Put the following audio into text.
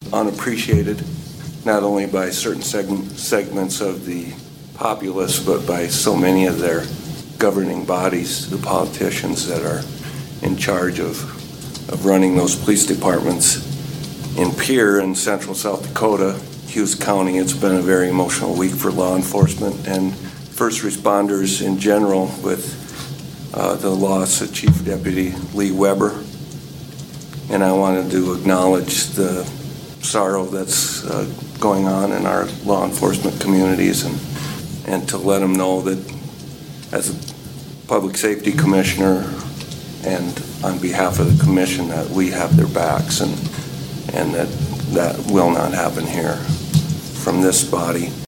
unappreciated, not only by certain segments of the populace, but by so many of their governing bodies, the politicians that are in charge of running those police departments. In Pierre in central South Dakota, Hughes County, it's been a very emotional week for law enforcement and first responders in general with the loss of Chief Deputy Lee Weber. And I wanted to acknowledge the sorrow that's going on in our law enforcement communities and to let them know that as a public safety commissioner and on behalf of the commission that we have their backs and that will not happen here from this body.